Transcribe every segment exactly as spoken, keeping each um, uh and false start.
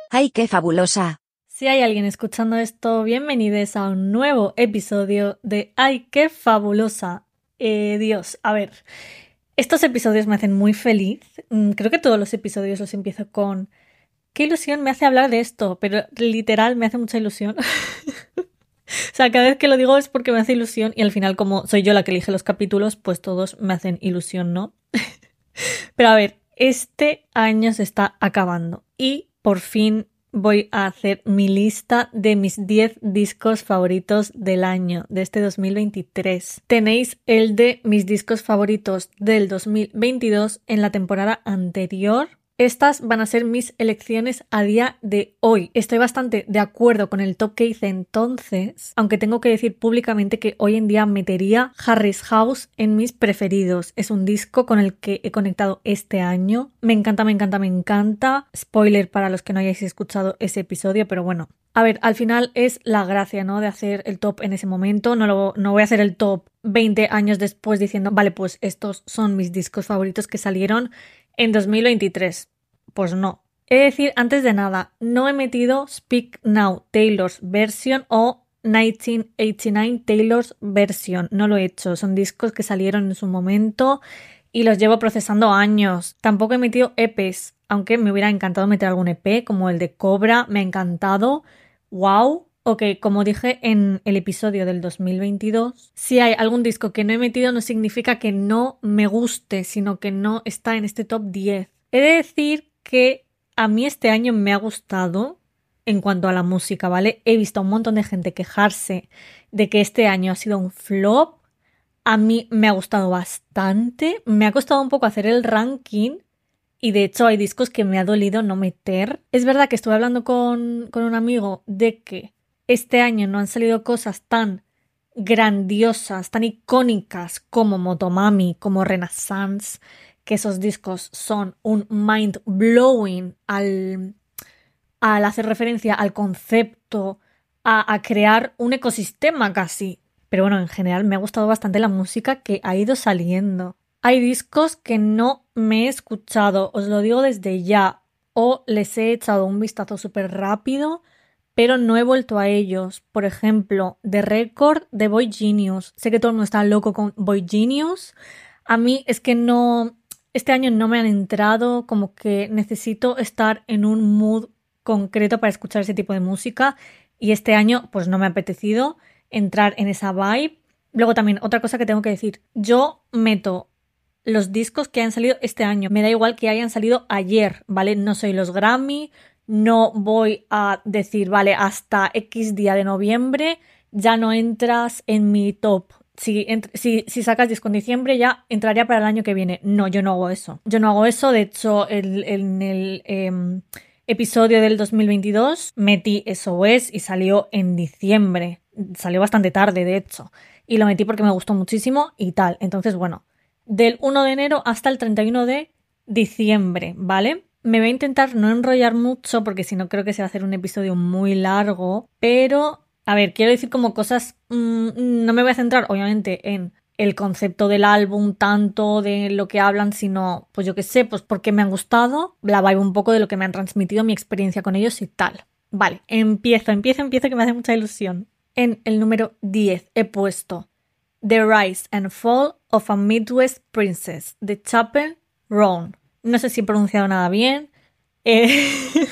¡Ay, qué fabulosa! Si hay alguien escuchando esto, bienvenidos a un nuevo episodio de ¡Ay, qué fabulosa! Eh, Dios, a ver, estos episodios me hacen muy feliz. Mm, Creo que todos los episodios los empiezo con qué ilusión me hace hablar de esto, pero literal me hace mucha ilusión. O sea, cada vez que lo digo es porque me hace ilusión y al final, como soy yo la que elige los capítulos, pues todos me hacen ilusión, ¿no? Pero a ver, este año se está acabando y por fin voy a hacer mi lista de mis diez discos favoritos del año, de este dos mil veintitrés. Tenéis el de mis discos favoritos del dos mil veintidós en la temporada anterior. Estas van a ser mis elecciones a día de hoy. Estoy bastante de acuerdo con el top que hice entonces, aunque tengo que decir públicamente que hoy en día metería Harry's House en mis preferidos. Es un disco con el que he conectado este año. Me encanta, me encanta, me encanta. Spoiler para los que no hayáis escuchado ese episodio, pero bueno. A ver, al final es la gracia, ¿no? De hacer el top en ese momento. No, lo, no voy a hacer el top veinte años después diciendo, vale, pues estos son mis discos favoritos que salieron en dos mil veintitrés. Pues no. He de decir, antes de nada, no he metido Speak Now Taylor's Version o mil novecientos ochenta y nueve Taylor's Version. No lo he hecho. Son discos que salieron en su momento y los llevo procesando años. Tampoco he metido E Pes, aunque me hubiera encantado meter algún E P, como el de Cobra. Me ha encantado. ¡Wow! Ok, como dije en el episodio del dos mil veintidós, si hay algún disco que no he metido no significa que no me guste, sino que no está en este top diez. He de decir que a mí este año me ha gustado en cuanto a la música, ¿vale? He visto a un montón de gente quejarse de que este año ha sido un flop. A mí me ha gustado bastante. Me ha costado un poco hacer el ranking. Y de hecho hay discos que me ha dolido no meter. Es verdad que estuve hablando con, con un amigo de que este año no han salido cosas tan grandiosas, tan icónicas como Motomami, como Renaissance, que esos discos son un mind blowing al, al hacer referencia al concepto, a, a crear un ecosistema casi. Pero bueno, en general me ha gustado bastante la música que ha ido saliendo. Hay discos que no me he escuchado, os lo digo desde ya, o les he echado un vistazo súper rápido, pero no he vuelto a ellos. Por ejemplo, The Record de Boy Genius. Sé que todo el mundo está loco con Boy Genius. A mí es que no, este año no me han entrado, como que necesito estar en un mood concreto para escuchar ese tipo de música y este año pues no me ha apetecido entrar en esa vibe. Luego también otra cosa que tengo que decir, yo meto los discos que hayan salido este año. Me da igual que hayan salido ayer, ¿vale? No soy los Grammy, no voy a decir, vale, hasta X día de noviembre ya no entras en mi top. Si, si, si sacas disco en diciembre ya entraría para el año que viene. No, yo no hago eso. Yo no hago eso. De hecho, el, en el eh, episodio del dos mil veintidós metí S O S y salió en diciembre. Salió bastante tarde, de hecho. Y lo metí porque me gustó muchísimo y tal. Entonces, bueno, del uno de enero hasta el treinta y uno de diciembre, ¿vale? Me voy a intentar no enrollar mucho porque si no creo que se va a hacer un episodio muy largo, pero a ver, quiero decir como cosas, mmm, no me voy a centrar obviamente en el concepto del álbum, tanto de lo que hablan, sino, pues yo qué sé, pues porque me han gustado, la vibe un poco de lo que me han transmitido, mi experiencia con ellos y tal. Vale, empiezo, empiezo, empiezo que me hace mucha ilusión. En el número diez he puesto The Rise and Fall of a Midwest Princess de Chappell Roan. No sé si he pronunciado nada bien. Eh...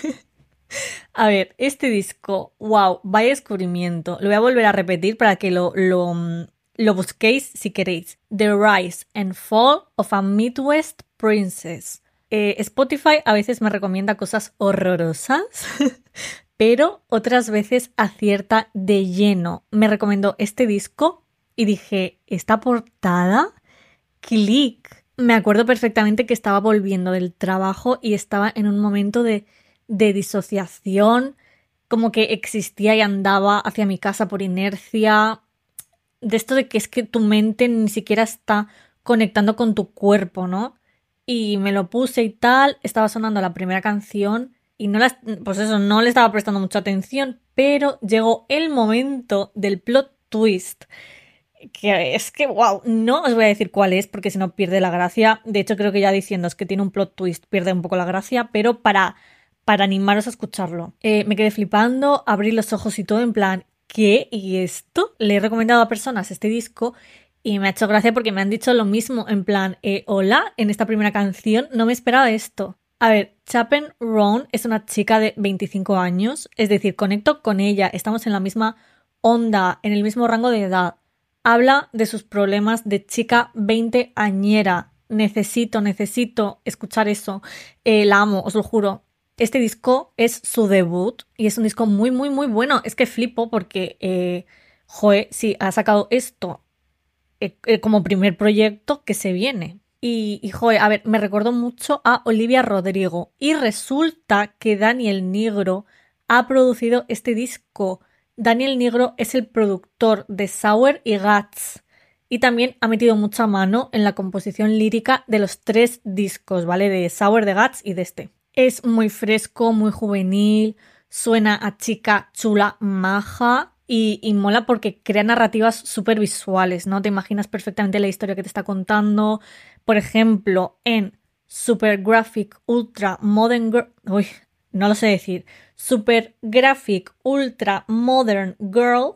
a ver, este disco, wow, vaya descubrimiento. Lo voy a volver a repetir para que lo, lo, lo busquéis si queréis. The Rise and Fall of a Midwest Princess. Eh, Spotify a veces me recomienda cosas horrorosas, pero otras veces acierta de lleno. Me recomendó este disco y dije, esta portada, click. Me acuerdo perfectamente que estaba volviendo del trabajo y estaba en un momento de, de disociación, como que existía y andaba hacia mi casa por inercia. De esto de que es que tu mente ni siquiera está conectando con tu cuerpo, ¿no? Y me lo puse y tal, estaba sonando la primera canción y no la, pues eso, no le estaba prestando mucha atención, pero llegó el momento del plot twist. Que es que, wow, no os voy a decir cuál es porque si no pierde la gracia. De hecho, creo que ya diciendo es que tiene un plot twist pierde un poco la gracia, pero para, para animaros a escucharlo. Eh, me quedé flipando, abrí los ojos y todo en plan, ¿qué? ¿Y esto? Le he recomendado a personas este disco y me ha hecho gracia porque me han dicho lo mismo, en plan, eh, hola, en esta primera canción no me esperaba esto. A ver, Chappell Roan es una chica de veinticinco años, es decir, conecto con ella, estamos en la misma onda, en el mismo rango de edad. Habla de sus problemas de chica veinteañera. Necesito, necesito escuchar eso. Eh, la amo, os lo juro. Este disco es su debut y es un disco muy, muy, muy bueno. Es que flipo porque, eh, joe, sí, ha sacado esto eh, eh, como primer proyecto que se viene. Y, y, joder, a ver, me recordó mucho a Olivia Rodrigo. Y resulta que Daniel Nigro ha producido este disco. Daniel Nigro es el productor de Sour y Guts. Y también ha metido mucha mano en la composición lírica de los tres discos, ¿vale? De Sour, de Guts y de este. Es muy fresco, muy juvenil, suena a chica chula, maja. Y, y mola porque crea narrativas súper visuales, ¿no? Te imaginas perfectamente la historia que te está contando. Por ejemplo, en Super Graphic Ultra Modern Girl... Uy, no lo sé decir. Super Graphic Ultra Modern Girl.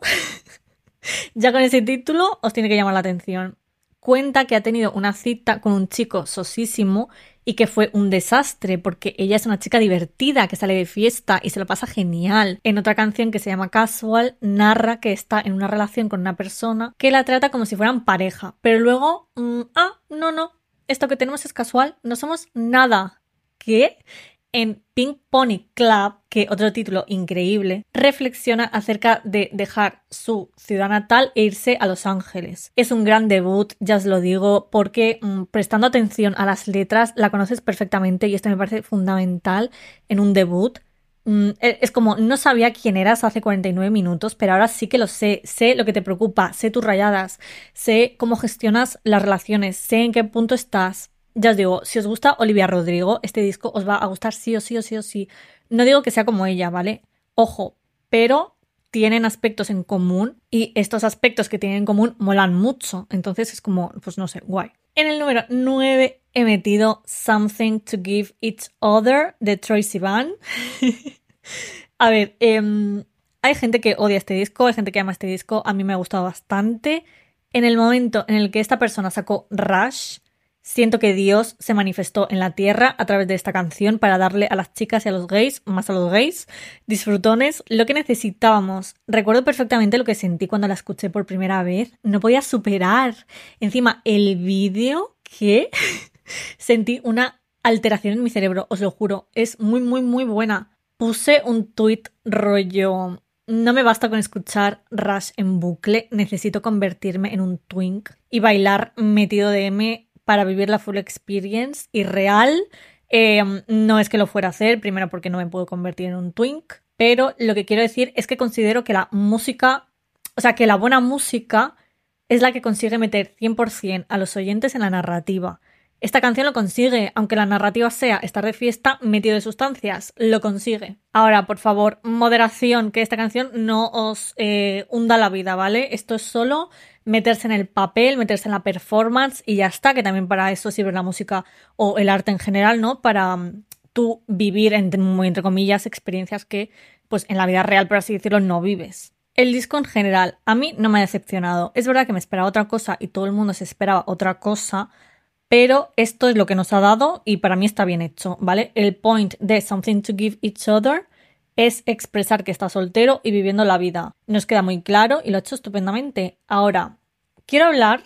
Ya con ese título os tiene que llamar la atención. Cuenta que ha tenido una cita con un chico sosísimo y que fue un desastre porque ella es una chica divertida que sale de fiesta y se lo pasa genial. En otra canción que se llama Casual narra que está en una relación con una persona que la trata como si fueran pareja, pero luego, mmm, ah, no, no, esto que tenemos es casual, no somos nada. ¿Qué? En Pink Pony Club, que otro título increíble, reflexiona acerca de dejar su ciudad natal e irse a Los Ángeles. Es un gran debut, ya os lo digo, porque mmm, prestando atención a las letras la conoces perfectamente y esto me parece fundamental en un debut. Mm, es como, no sabía quién eras hace cuarenta y nueve minutos, pero ahora sí que lo sé. Sé lo que te preocupa, sé tus rayadas, sé cómo gestionas las relaciones, sé en qué punto estás. Ya os digo, si os gusta Olivia Rodrigo, este disco os va a gustar sí o sí o sí o sí. No digo que sea como ella, ¿vale? Ojo, pero tienen aspectos en común y estos aspectos que tienen en común molan mucho. Entonces es como, pues no sé, guay. En el número nueve he metido Something to Give Each Other de Troye Sivan. A ver, eh, hay gente que odia este disco, hay gente que ama este disco. A mí me ha gustado bastante. En el momento en el que esta persona sacó Rush, siento que Dios se manifestó en la tierra a través de esta canción para darle a las chicas y a los gays, más a los gays, disfrutones, lo que necesitábamos. Recuerdo perfectamente lo que sentí cuando la escuché por primera vez. No podía superar. Encima, el vídeo que sentí una alteración en mi cerebro, os lo juro. Es muy, muy, muy buena. Puse un tuit rollo... No me basta con escuchar Rush en bucle, necesito convertirme en un twink y bailar metido de M para vivir la full experience. Y real, eh, no es que lo fuera a hacer, primero porque no me puedo convertir en un twink, pero lo que quiero decir es que considero que la música, o sea, que la buena música es la que consigue meter cien por ciento a los oyentes en la narrativa. Esta canción lo consigue, aunque la narrativa sea estar de fiesta metido de sustancias, lo consigue. Ahora, por favor, moderación, que esta canción no os eh, hunda la vida, ¿vale? Esto es solo meterse en el papel, meterse en la performance y ya está, que también para eso sirve la música o el arte en general, ¿no? Para um, tú vivir, entre, muy entre comillas, experiencias que, pues en la vida real, por así decirlo, no vives. El disco en general, a mí no me ha decepcionado. Es verdad que me esperaba otra cosa y todo el mundo se esperaba otra cosa, pero esto es lo que nos ha dado y para mí está bien hecho, ¿vale? El point de Something to Give Each Other es expresar que está soltero y viviendo la vida. Nos queda muy claro y lo ha hecho estupendamente. Ahora, quiero hablar,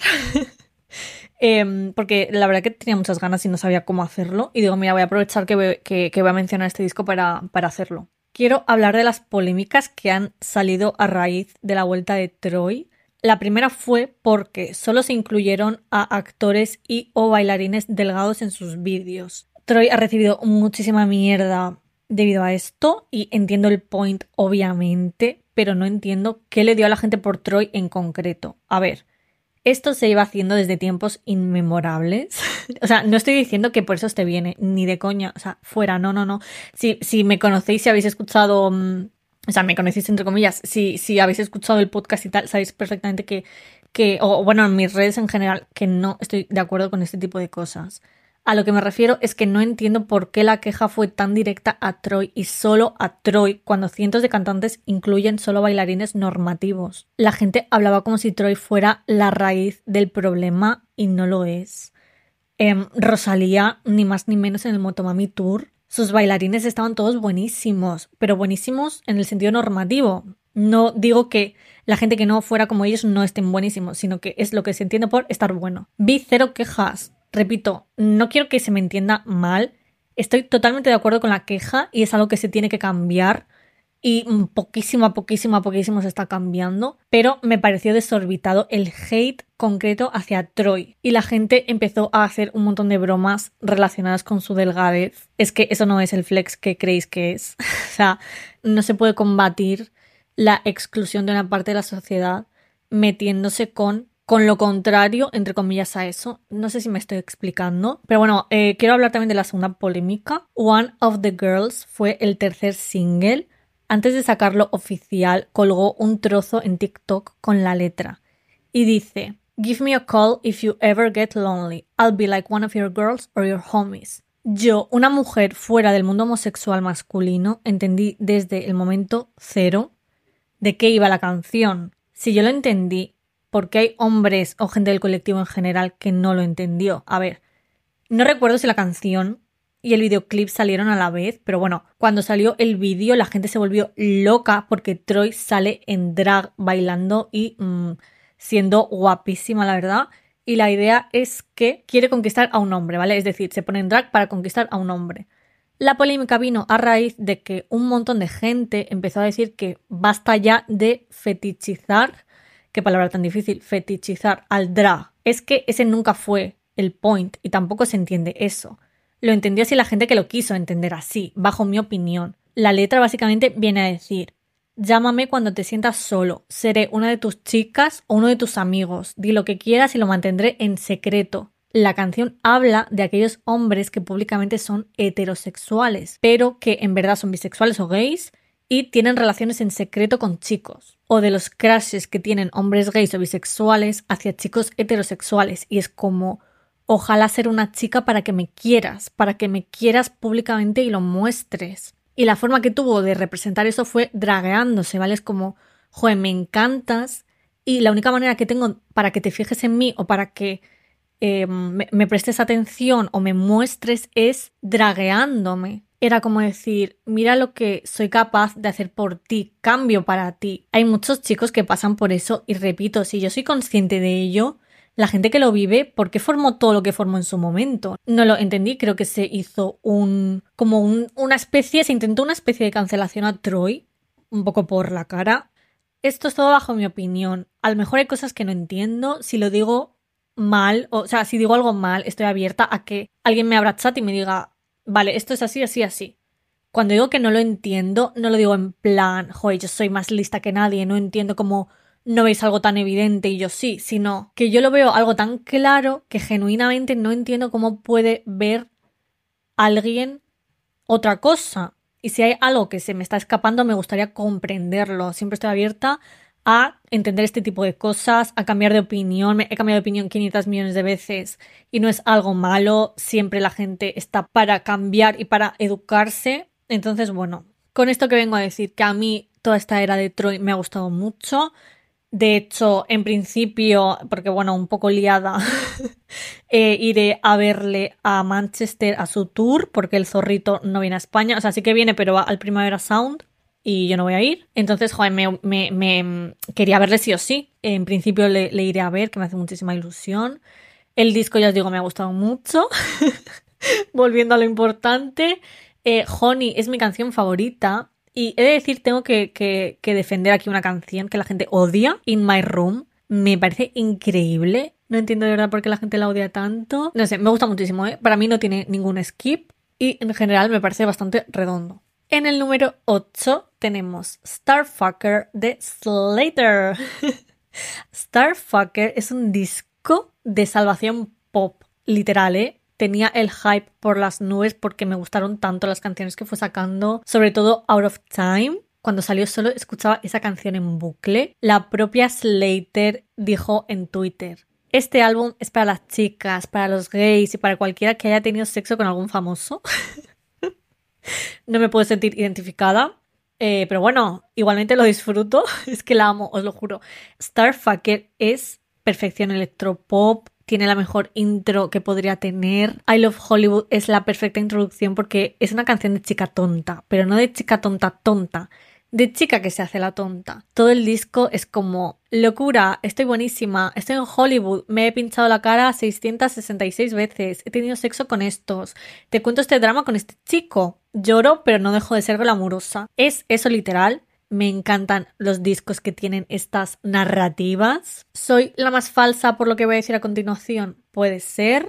eh, porque la verdad que tenía muchas ganas y no sabía cómo hacerlo. Y digo, mira, voy a aprovechar que voy, que, que voy a mencionar este disco para, para hacerlo. Quiero hablar de las polémicas que han salido a raíz de la vuelta de Troye. La primera fue porque solo se incluyeron a actores y o bailarines delgados en sus vídeos. Troye ha recibido muchísima mierda debido a esto y entiendo el point obviamente, pero no entiendo qué le dio a la gente por Troye en concreto. A ver, esto se iba haciendo desde tiempos inmemorables. O sea, no estoy diciendo que por eso esté bien, ¿eh? Ni de coña. O sea, fuera, no, no, no. Si, si me conocéis, si habéis escuchado... Mmm, O sea, me conocéis entre comillas, si, si habéis escuchado el podcast y tal, sabéis perfectamente que, que, o bueno, en mis redes en general, que no estoy de acuerdo con este tipo de cosas. A lo que me refiero es que no entiendo por qué la queja fue tan directa a Troy y solo a Troy cuando cientos de cantantes incluyen solo bailarines normativos. La gente hablaba como si Troy fuera la raíz del problema y no lo es. Eh, Rosalía, ni más ni menos en el Motomami Tour, sus bailarines estaban todos buenísimos, pero buenísimos en el sentido normativo. No digo que la gente que no fuera como ellos no estén buenísimos, sino que es lo que se entiende por estar bueno. Vi cero quejas. Repito, no quiero que se me entienda mal. Estoy totalmente de acuerdo con la queja y es algo que se tiene que cambiar. Y poquísimo a poquísimo a poquísimo se está cambiando, pero me pareció desorbitado el hate concreto hacia Troy y la gente empezó a hacer un montón de bromas relacionadas con su delgadez. Es que eso no es el flex que creéis que es. O sea, no se puede combatir la exclusión de una parte de la sociedad metiéndose con, con lo contrario, entre comillas, a eso. No sé si me estoy explicando, pero bueno, eh, quiero hablar también de la segunda polémica. One of the Girls fue el tercer single. Antes de sacarlo oficial, colgó un trozo en TikTok con la letra y dice: "Give me a call if you ever get lonely. I'll be like one of your girls or your homies". Yo, una mujer fuera del mundo homosexual masculino, entendí desde el momento cero de qué iba la canción. Si yo lo entendí, ¿por qué hay hombres o gente del colectivo en general que no lo entendió? A ver, no recuerdo si la canción y el videoclip salieron a la vez, pero bueno, cuando salió el vídeo la gente se volvió loca porque Troy sale en drag bailando y mmm, siendo guapísima, la verdad. Y la idea es que quiere conquistar a un hombre, ¿vale? Es decir, se pone en drag para conquistar a un hombre. La polémica vino a raíz de que un montón de gente empezó a decir que basta ya de fetichizar, qué palabra tan difícil, fetichizar al drag. Es que ese nunca fue el point y tampoco se entiende eso. Lo entendió así la gente que lo quiso entender así, bajo mi opinión. La letra básicamente viene a decir: llámame cuando te sientas solo, seré una de tus chicas o uno de tus amigos, di lo que quieras y lo mantendré en secreto. La canción habla de aquellos hombres que públicamente son heterosexuales, pero que en verdad son bisexuales o gays y tienen relaciones en secreto con chicos. O de los crushes que tienen hombres gays o bisexuales hacia chicos heterosexuales y es como: ojalá ser una chica para que me quieras, para que me quieras públicamente y lo muestres. Y la forma que tuvo de representar eso fue dragueándose, ¿vale? Es como, joder, me encantas y la única manera que tengo para que te fijes en mí o para que eh, me, me prestes atención o me muestres es dragueándome. Era como decir, mira lo que soy capaz de hacer por ti, cambio para ti. Hay muchos chicos que pasan por eso y repito, si yo soy consciente de ello, la gente que lo vive, ¿por qué formó todo lo que formó en su momento? No lo entendí, creo que se hizo un... como un, una especie, se intentó una especie de cancelación a Troy, un poco por la cara. Esto es todo bajo mi opinión. A lo mejor hay cosas que no entiendo, si lo digo mal, o, o sea, si digo algo mal, estoy abierta a que alguien me abra chat y me diga, vale, esto es así, así, así. Cuando digo que no lo entiendo, no lo digo en plan, joder, yo soy más lista que nadie, no entiendo cómo no veis algo tan evidente y yo sí, sino que yo lo veo algo tan claro que genuinamente no entiendo cómo puede ver alguien otra cosa. Y si hay algo que se me está escapando, me gustaría comprenderlo. Siempre estoy abierta a entender este tipo de cosas, a cambiar de opinión. He cambiado de opinión quinientos millones de veces y no es algo malo. Siempre la gente está para cambiar y para educarse. Entonces, bueno, con esto que vengo a decir, que a mí toda esta era de Troy me ha gustado mucho. De hecho, en principio, porque bueno, un poco liada, eh, iré a verle a Manchester a su tour, porque el zorrito no viene a España. O sea, sí que viene, pero va al Primavera Sound y yo no voy a ir. Entonces, joder, me, me, me quería verle sí o sí. En principio le, le iré a ver, que me hace muchísima ilusión. El disco, ya os digo, me ha gustado mucho. Volviendo a lo importante, eh, Honey es mi canción favorita. Y he de decir, tengo que, que, que defender aquí una canción que la gente odia, In My Room. Me parece increíble. No entiendo de verdad por qué la gente la odia tanto. No sé, me gusta muchísimo, ¿eh? Para mí no tiene ningún skip y en general me parece bastante redondo. En el número ocho tenemos Starfucker de Slater. Starfucker es un disco de salvación pop, literal, ¿eh? Tenía el hype por las nubes porque me gustaron tanto las canciones que fue sacando, sobre todo Out of Time. Cuando salió solo escuchaba esa canción en bucle. La propia Slater dijo en Twitter: Este álbum es para las chicas, para los gays y para cualquiera que haya tenido sexo con algún famoso. No me puedo sentir identificada. Eh, pero bueno, igualmente lo disfruto. Es que la amo, os lo juro. Starfucker es perfección electropop. Tiene la mejor intro que podría tener. I Love Hollywood es la perfecta introducción porque es una canción de chica tonta, pero no de chica tonta tonta, de chica que se hace la tonta. Todo el disco es como locura, estoy buenísima, estoy en Hollywood, me he pinchado la cara seiscientas sesenta y seis veces, he tenido sexo con estos, te cuento este drama con este chico, lloro pero no dejo de ser glamurosa. Es eso literal. Me encantan los discos que tienen estas narrativas. ¿Soy la más falsa por lo que voy a decir a continuación? Puede ser.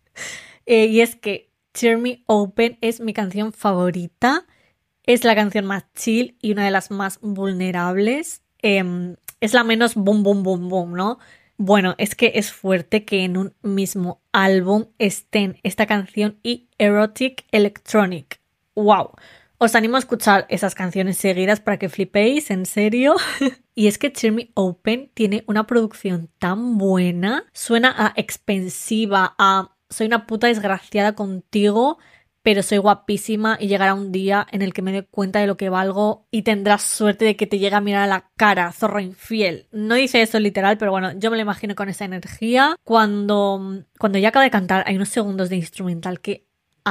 eh, y es que Tear Me Open es mi canción favorita. Es la canción más chill y una de las más vulnerables. Eh, es la menos boom, boom, boom, boom, ¿no? Bueno, es que es fuerte que en un mismo álbum estén esta canción y Erotic Electronic. ¡Wow! Os animo a escuchar esas canciones seguidas para que flipéis, en serio. Y es que Tear Me Open tiene una producción tan buena. Suena a expensiva, a soy una puta desgraciada contigo, pero soy guapísima y llegará un día en el que me dé cuenta de lo que valgo y tendrás suerte de que te llegue a mirar a la cara, zorro infiel. No dice eso literal, pero bueno, yo me lo imagino con esa energía. Cuando, cuando ya acaba de cantar hay unos segundos de instrumental que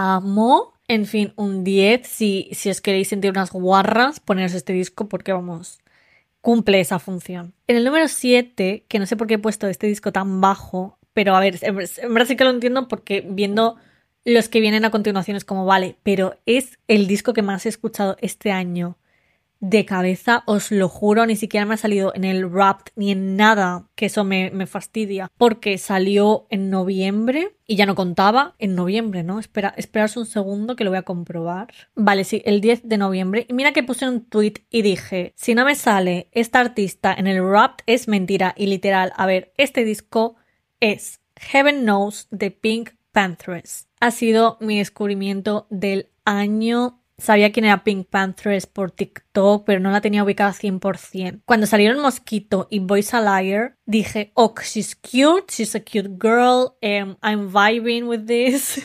amo. En fin, un diez. Si, si os queréis sentir unas guarras, poneros este disco porque, vamos, cumple esa función. En el número siete, que no sé por qué he puesto este disco tan bajo, pero a ver, en verdad sí que lo entiendo porque viendo los que vienen a continuación es como, vale, pero es el disco que más he escuchado este año. De cabeza, os lo juro, ni siquiera me ha salido en el Wrapped ni en nada, que eso me, me fastidia, porque salió en noviembre y ya no contaba en noviembre, ¿no? Espera, esperaos un segundo que lo voy a comprobar. Vale, sí, el diez de noviembre. Y mira que puse un tweet y dije, si no me sale esta artista en el Wrapped es mentira. Y literal, a ver, este disco es Heaven Knows de Pink Panthers. Ha sido mi descubrimiento del año. Sabía quién era Pink Panthers por TikTok, pero no la tenía ubicada cien por ciento. Cuando salieron Mosquito y Boys a Liar, dije, oh, she's cute, she's a cute girl, um, I'm vibing with this.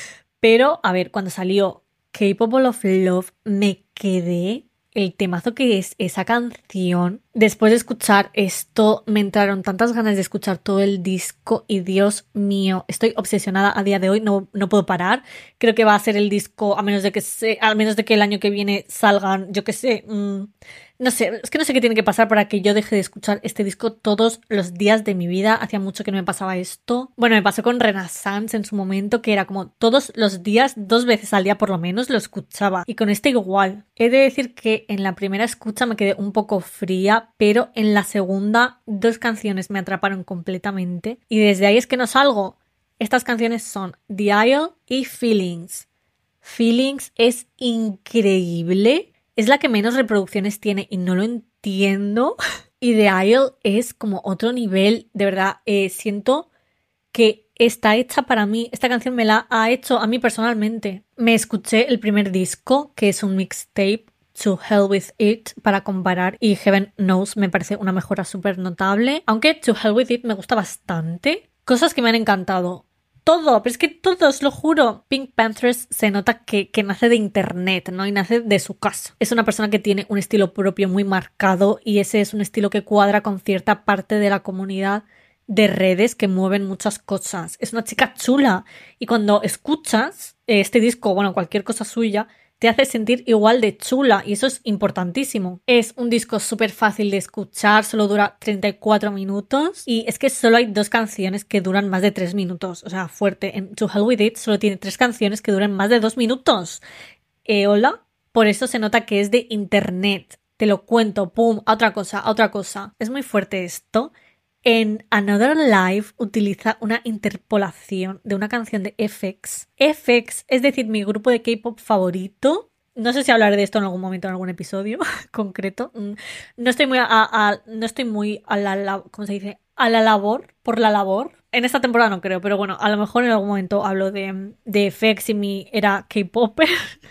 Pero, a ver, cuando salió Capable of Love, me quedé el temazo que es esa canción. Después de escuchar esto, me entraron tantas ganas de escuchar todo el disco y Dios mío, estoy obsesionada a día de hoy, no, no puedo parar. Creo que va a ser el disco, a menos de que se, a menos de que el año que viene salgan, yo qué sé, mmm, no sé, es que no sé qué tiene que pasar para que yo deje de escuchar este disco todos los días de mi vida. Hacía mucho que no me pasaba esto. Bueno, me pasó con Renaissance en su momento, que era como todos los días, dos veces al día por lo menos, lo escuchaba. Y con este igual. He de decir que en la primera escucha me quedé un poco fría, pero en la segunda dos canciones me atraparon completamente. Y desde ahí es que no salgo. Estas canciones son The Isle y Feelings. Feelings es increíble. Es la que menos reproducciones tiene y no lo entiendo. Y The Isle es como otro nivel. De verdad, eh, siento que está hecha para mí. Esta canción me la ha hecho a mí personalmente. Me escuché el primer disco, que es un mixtape, To Hell With It, para comparar. Y Heaven Knows me parece una mejora súper notable. Aunque To Hell With It me gusta bastante. Cosas que me han encantado. Todo, pero es que todo, os lo juro. Pink Panthers se nota que, que nace de internet, ¿no? Y nace de su casa. Es una persona que tiene un estilo propio muy marcado y ese es un estilo que cuadra con cierta parte de la comunidad de redes que mueven muchas cosas. Es una chica chula y cuando escuchas este disco, bueno, cualquier cosa suya, te hace sentir igual de chula y eso es importantísimo. Es un disco súper fácil de escuchar, solo dura treinta y cuatro minutos y es que solo hay dos canciones que duran más de tres minutos. O sea, fuerte. En To Hell With It solo tiene tres canciones que duran más de dos minutos. Eh, hola. Por eso se nota que es de internet. Te lo cuento, pum, a otra cosa, a otra cosa. Es muy fuerte esto. En Another Life utiliza una interpolación de una canción de F X. F X, es decir, mi grupo de K-pop favorito. No sé si hablaré de esto en algún momento, en algún episodio concreto. No estoy muy a, a, no estoy muy a la, ¿cómo se dice? A la labor, por la labor. En esta temporada no creo, pero bueno, a lo mejor en algún momento hablo de, de F X y mi era K-popper.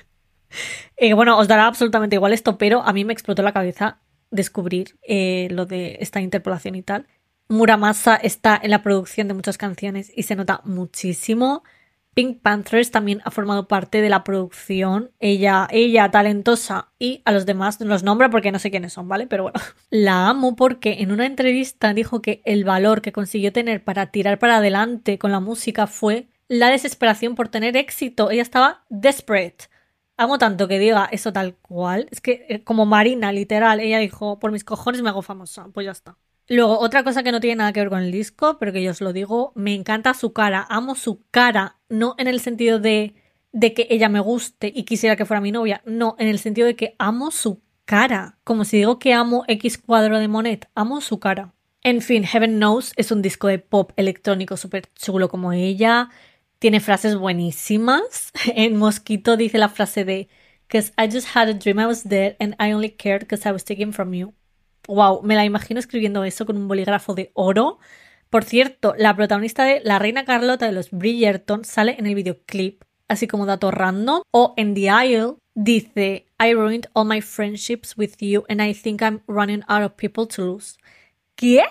eh, bueno, os dará absolutamente igual esto, pero a mí me explotó la cabeza descubrir eh, lo de esta interpolación y tal. Muramasa está en la producción de muchas canciones y se nota muchísimo. Pink Panthers también ha formado parte de la producción. Ella, ella, talentosa, y a los demás no los nombro porque no sé quiénes son, ¿vale? Pero bueno. La amo porque en una entrevista dijo que el valor que consiguió tener para tirar para adelante con la música fue la desesperación por tener éxito. Ella estaba desperate. Amo tanto que diga eso tal cual. Es que como Marina, literal, ella dijo, por mis cojones me hago famosa. Pues ya está. Luego, otra cosa que no tiene nada que ver con el disco, pero que yo os lo digo, me encanta su cara, amo su cara, no en el sentido de, de que ella me guste y quisiera que fuera mi novia, no, en el sentido de que amo su cara, como si digo que amo X cuadro de Monet, amo su cara. En fin, Heaven Knows es un disco de pop electrónico súper chulo como ella, tiene frases buenísimas. En Mosquito dice la frase de "'Cause I just had a dream I was dead and I only cared 'cause I was taken from you". Wow, me la imagino escribiendo eso con un bolígrafo de oro. Por cierto, la protagonista de La Reina Carlota de los Bridgerton sale en el videoclip, así como dato random. O en The Isle dice "I ruined all my friendships with you and I think I'm running out of people to lose". ¿Qué?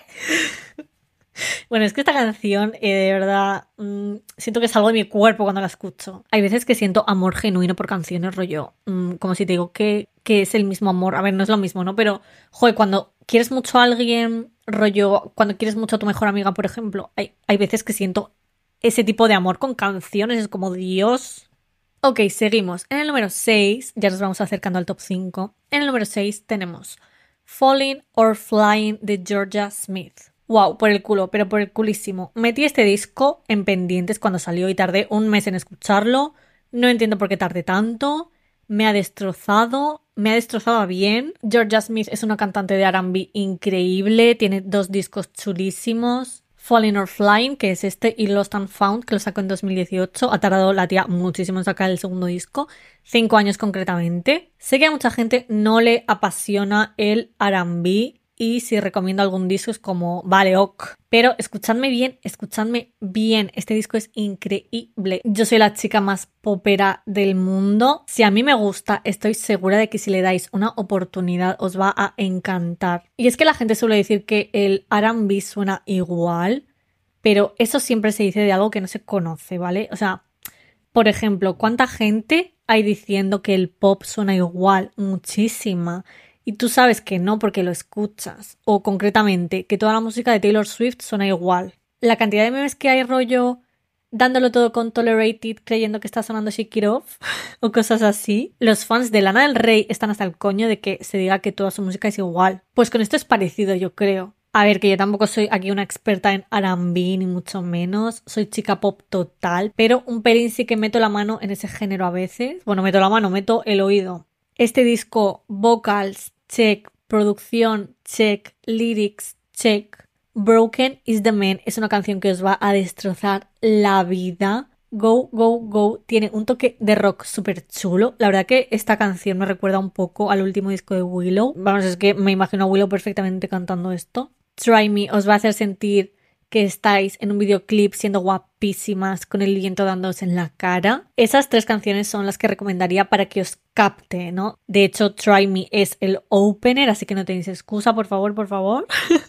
Bueno, es que esta canción, eh, de verdad, mmm, siento que salgo de mi cuerpo cuando la escucho. Hay veces que siento amor genuino por canciones, rollo, mmm, como si te digo que, que es el mismo amor. A ver, no es lo mismo, ¿no? Pero, joder, cuando quieres mucho a alguien, rollo, cuando quieres mucho a tu mejor amiga, por ejemplo, hay, hay veces que siento ese tipo de amor con canciones, es como Dios. Ok, seguimos. En el número seis, ya nos vamos acercando al top cinco. En el número seis tenemos Falling or Flying de Georgia Smith. Wow, por el culo, pero por el culísimo. Metí este disco en pendientes cuando salió y tardé un mes en escucharlo. No entiendo por qué tardé tanto. Me ha destrozado, me ha destrozado bien. Georgia Smith es una cantante de R and B increíble, tiene dos discos chulísimos. Falling or Flying, que es este, y Lost and Found, que lo sacó en dos mil dieciocho. Ha tardado la tía muchísimo en sacar el segundo disco, cinco años concretamente. Sé que a mucha gente no le apasiona el R and B, y si recomiendo algún disco es como, vale, ok. Pero escuchadme bien, escuchadme bien. Este disco es increíble. Yo soy la chica más popera del mundo. Si a mí me gusta, estoy segura de que si le dais una oportunidad os va a encantar. Y es que la gente suele decir que el R and B suena igual, pero eso siempre se dice de algo que no se conoce, ¿vale? O sea, por ejemplo, ¿cuánta gente hay diciendo que el pop suena igual? Muchísima. Y tú sabes que no porque lo escuchas. O concretamente, que toda la música de Taylor Swift suena igual. La cantidad de memes que hay rollo dándolo todo con Tolerated creyendo que está sonando Shake It Off o cosas así. Los fans de Lana del Rey están hasta el coño de que se diga que toda su música es igual. Pues con esto es parecido, yo creo. A ver, que yo tampoco soy aquí una experta en R and B, ni mucho menos. Soy chica pop total, pero un pelín sí que meto la mano en ese género a veces. Bueno, meto la mano, meto el oído. Este disco, vocals, check, producción, check, lyrics, check. Broken is the Man es una canción que os va a destrozar la vida. Go, Go, Go tiene un toque de rock súper chulo. La verdad que esta canción me recuerda un poco al último disco de Willow. Vamos, es que me imagino a Willow perfectamente cantando esto. Try Me os va a hacer sentir que estáis en un videoclip siendo guapísimas con el viento dándose en la cara. Esas tres canciones son las que recomendaría para que os capte, ¿no? De hecho, Try Me es el opener, así que no tenéis excusa, por favor, por favor.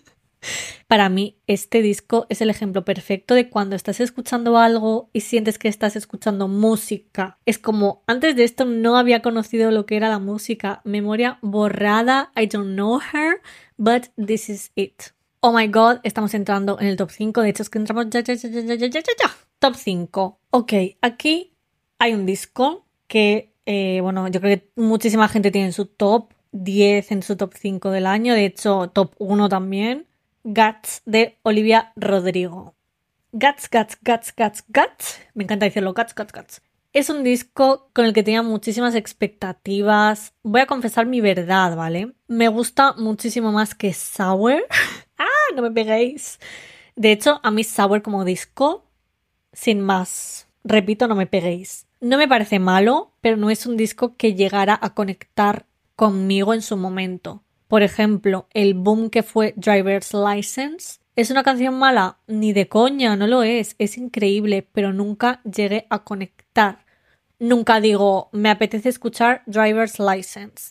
Para mí, este disco es el ejemplo perfecto de cuando estás escuchando algo y sientes que estás escuchando música. Es como, antes de esto no había conocido lo que era la música. Memoria borrada, I don't know her, but this is it. Oh my god, estamos entrando en el top cinco. De hecho, es que entramos ya, ya, ya, ya, ya, ya, ya, ya. Top cinco. Ok, aquí hay un disco que, eh, bueno, yo creo que muchísima gente tiene en su top diez, en su top cinco del año. De hecho, top uno también. Guts de Olivia Rodrigo. Guts, Guts, Guts, Guts, Guts. Me encanta decirlo, Guts, Guts, Guts. Es un disco con el que tenía muchísimas expectativas. Voy a confesar mi verdad, ¿vale? Me gusta muchísimo más que Sour. ¡Ah! No me peguéis. De hecho, a mí Sour como disco, sin más. Repito, no me peguéis. No me parece malo, pero no es un disco que llegara a conectar conmigo en su momento. Por ejemplo, el boom que fue Driver's License. ¿Es una canción mala? Ni de coña, no lo es. Es increíble, pero nunca llegué a conectar. Nunca digo, me apetece escuchar Driver's License.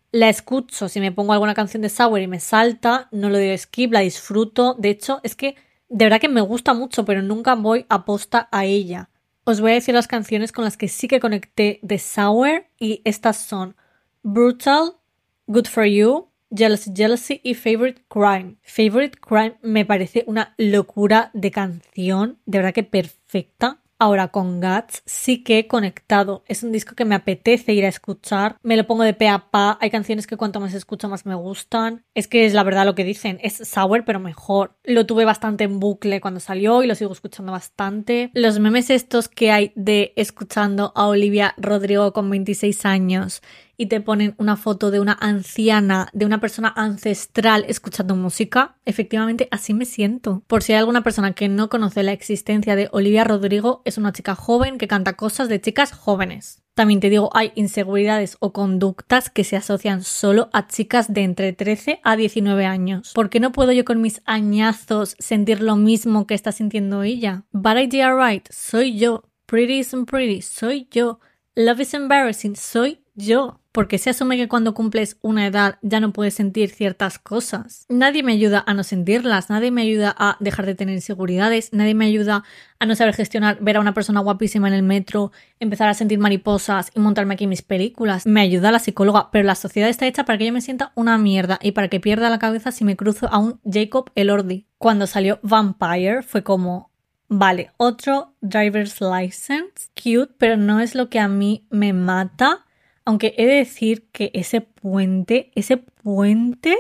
La escucho, si me pongo alguna canción de Sour y me salta, no lo doy skip, la disfruto. De hecho, es que de verdad que me gusta mucho, pero nunca voy a posta a ella. Os voy a decir las canciones con las que sí que conecté de Sour y estas son Brutal, Good For You, Jealousy Jealousy y Favorite Crime. Favorite Crime me parece una locura de canción, de verdad que perfecta. Ahora con Guts sí que he conectado. Es un disco que me apetece ir a escuchar. Me lo pongo de pe a pa. Hay canciones que cuanto más escucho más me gustan. Es que es la verdad lo que dicen. Es Sour pero mejor. Lo tuve bastante en bucle cuando salió y lo sigo escuchando bastante. Los memes estos que hay de escuchando a Olivia Rodrigo con veintiséis años y te ponen una foto de una anciana, de una persona ancestral escuchando música, efectivamente así me siento. Por si hay alguna persona que no conoce la existencia de Olivia Rodrigo, es una chica joven que canta cosas de chicas jóvenes. También te digo, hay inseguridades o conductas que se asocian solo a chicas de entre trece a diecinueve años. ¿Por qué no puedo yo con mis añazos sentir lo mismo que está sintiendo ella? But idea right, soy yo. Pretty isn't pretty, soy yo. Love is embarrassing, soy yo. Porque se asume que cuando cumples una edad ya no puedes sentir ciertas cosas. Nadie me ayuda a no sentirlas, nadie me ayuda a dejar de tener inseguridades, nadie me ayuda a no saber gestionar, ver a una persona guapísima en el metro, empezar a sentir mariposas y montarme aquí mis películas. Me ayuda la psicóloga, pero la sociedad está hecha para que yo me sienta una mierda y para que pierda la cabeza si me cruzo a un Jacob Elordi. Cuando salió Vampire fue como... Vale, otro driver's license, cute, pero no es lo que a mí me mata. Aunque he de decir que ese puente, ese puente,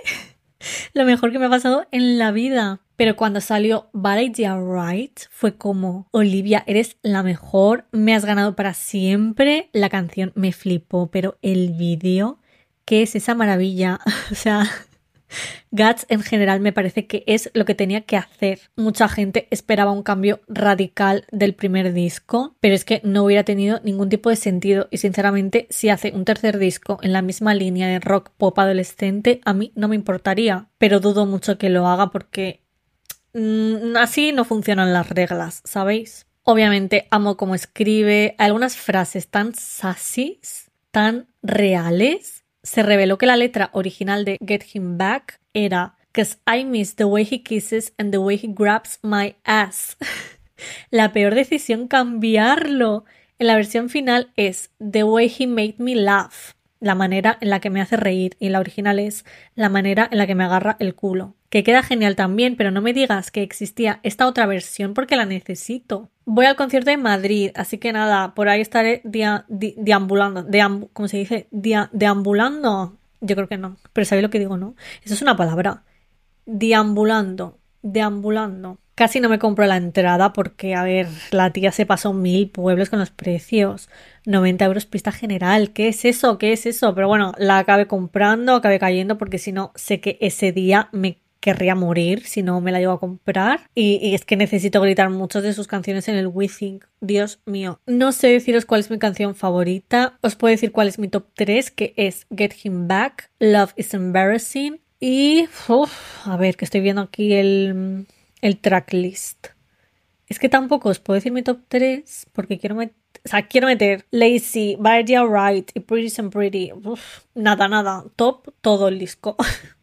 lo mejor que me ha pasado en la vida. Pero cuando salió Bad Idea Right fue como, Olivia, eres la mejor, me has ganado para siempre. La canción me flipó, pero el vídeo, ¿qué es esa maravilla? O sea... Guts en general me parece que es lo que tenía que hacer. Mucha gente esperaba un cambio radical del primer disco, pero es que no hubiera tenido ningún tipo de sentido y sinceramente si hace un tercer disco en la misma línea de rock pop adolescente a mí no me importaría, pero dudo mucho que lo haga porque mmm, así no funcionan las reglas, ¿sabéis? Obviamente amo cómo escribe, hay algunas frases tan sassy, tan reales. Se reveló que la letra original de Get Him Back era "'Cause I miss the way he kisses and the way he grabs my ass". La peor decisión cambiarlo. En la versión final es "The way he made me laugh", la manera en la que me hace reír, y la original es "la manera en la que me agarra el culo". Que queda genial también, pero no me digas que existía esta otra versión porque la necesito. Voy al concierto de Madrid, así que nada, por ahí estaré dia, di, deambulando. Deambu, ¿Cómo se dice? Dia, ¿Deambulando? Yo creo que no, pero ¿sabéis lo que digo, no? Eso es una palabra. Deambulando, deambulando. Casi no me compro la entrada porque, a ver, la tía se pasó mil pueblos con los precios. noventa euros pista general. ¿Qué es eso? ¿Qué es eso? Pero bueno, la acabé comprando, acabé cayendo porque si no, sé que ese día me querría morir si no me la llevo a comprar. Y, y es que necesito gritar muchas de sus canciones en el We Think. Dios mío. No sé deciros cuál es mi canción favorita. Os puedo decir cuál es mi top tres, que es Get Him Back, Love is Embarrassing y... Uf, a ver, que estoy viendo aquí el... el tracklist. Es que tampoco os puedo decir mi top tres porque quiero meter, o sea, quiero meter Lazy, Bad Idea Right y Pretty and Pretty. Uf, nada, nada. Top todo el disco.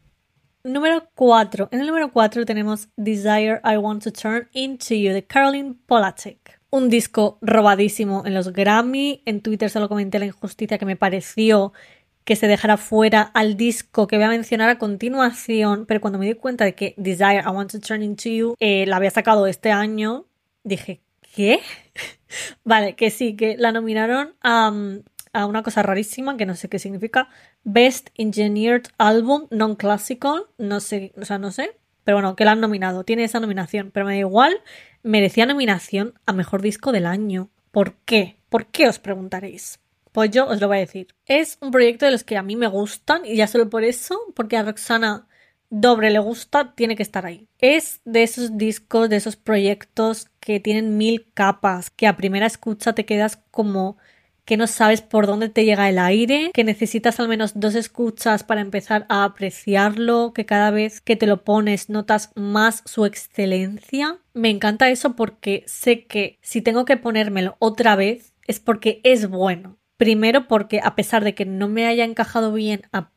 Número cuatro. En el número cuatro tenemos Desire I Want to Turn Into You de Caroline Polachek. Un disco robadísimo en los Grammy. En Twitter solo comenté la injusticia que me pareció que se dejara fuera al disco que voy a mencionar a continuación, pero cuando me di cuenta de que Desire I Want to Turn Into You eh, la había sacado este año, dije, ¿qué? Vale, que sí, que la nominaron a, a una cosa rarísima que no sé qué significa, Best Engineered Album Non-Classical, no sé, o sea, no sé, pero bueno, que la han nominado, tiene esa nominación, pero me da igual, merecía nominación a Mejor Disco del Año. ¿Por qué? ¿Por qué os preguntaréis? Pues yo os lo voy a decir. Es un proyecto de los que a mí me gustan y ya solo por eso, porque a Roxana Dobre le gusta, tiene que estar ahí. Es de esos discos, de esos proyectos que tienen mil capas, que a primera escucha te quedas como que no sabes por dónde te llega el aire, que necesitas al menos dos escuchas para empezar a apreciarlo, que cada vez que te lo pones notas más su excelencia. Me encanta eso porque sé que si tengo que ponérmelo otra vez es porque es bueno. Primero porque a pesar de que no me haya encajado bien a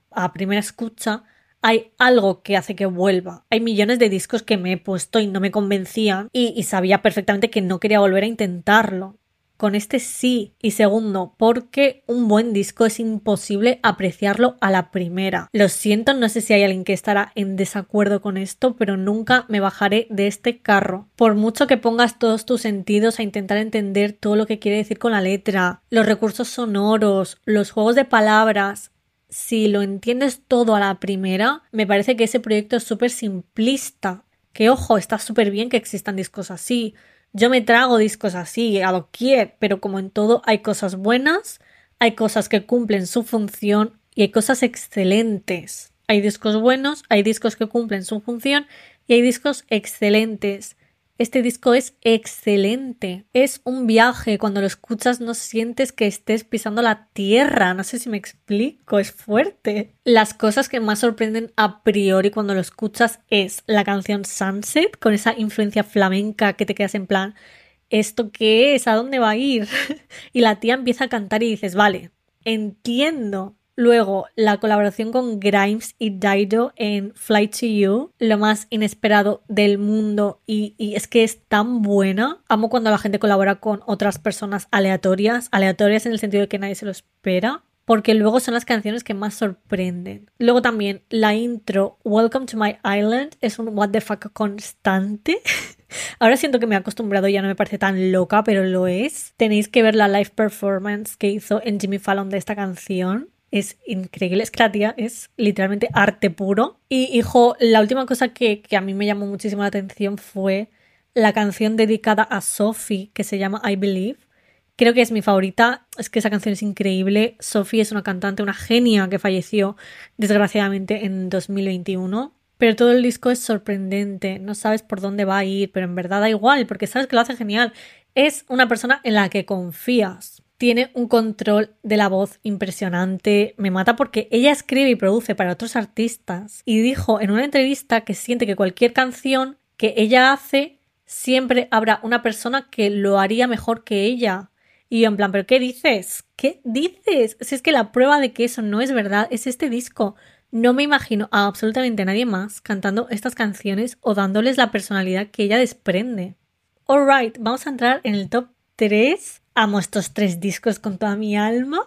a primera escucha hay algo que hace que vuelva. Hay millones de discos que me he puesto y no me convencían y, y sabía perfectamente que no quería volver a intentarlo. Con este sí. Y segundo, porque un buen disco es imposible apreciarlo a la primera. Lo siento, no sé si hay alguien que estará en desacuerdo con esto, pero nunca me bajaré de este carro. Por mucho que pongas todos tus sentidos a intentar entender todo lo que quiere decir con la letra, los recursos sonoros, los juegos de palabras, si lo entiendes todo a la primera, me parece que ese proyecto es súper simplista. Que ojo, está súper bien que existan discos así. Yo me trago discos así, a doquier, pero como en todo hay cosas buenas, hay cosas que cumplen su función y hay cosas excelentes. Hay discos buenos, hay discos que cumplen su función y hay discos excelentes. Este disco es excelente. Es un viaje. Cuando lo escuchas no sientes que estés pisando la tierra. No sé si me explico. Es fuerte. Las cosas que más sorprenden a priori cuando lo escuchas es la canción Sunset, con esa influencia flamenca que te quedas en plan, ¿esto qué es? ¿A dónde va a ir? Y la tía empieza a cantar y dices, vale, entiendo. Luego, la colaboración con Grimes y Dido en Fly to You, lo más inesperado del mundo y, y es que es tan buena. Amo cuando la gente colabora con otras personas aleatorias, aleatorias en el sentido de que nadie se lo espera, porque luego son las canciones que más sorprenden. Luego también la intro Welcome to My Island es un what the fuck constante. Ahora siento que me he acostumbrado y ya no me parece tan loca, pero lo es. Tenéis que ver la live performance que hizo en Jimmy Fallon de esta canción. Es increíble, es que la tía es literalmente arte puro. Y, hijo, la última cosa que, que a mí me llamó muchísimo la atención fue la canción dedicada a Sophie, que se llama I Believe. Creo que es mi favorita, es que esa canción es increíble. Sophie es una cantante, una genia que falleció desgraciadamente en dos mil veintiuno. Pero todo el disco es sorprendente, no sabes por dónde va a ir, pero en verdad da igual, porque sabes que lo hace genial. Es una persona en la que confías. Tiene un control de la voz impresionante. Me mata porque ella escribe y produce para otros artistas. Y dijo en una entrevista que siente que cualquier canción que ella hace, siempre habrá una persona que lo haría mejor que ella. Y yo en plan, ¿pero qué dices? ¿Qué dices? Si es que la prueba de que eso no es verdad es este disco. No me imagino a absolutamente nadie más cantando estas canciones o dándoles la personalidad que ella desprende. Alright, vamos a entrar en el top tres. Amo estos tres discos con toda mi alma.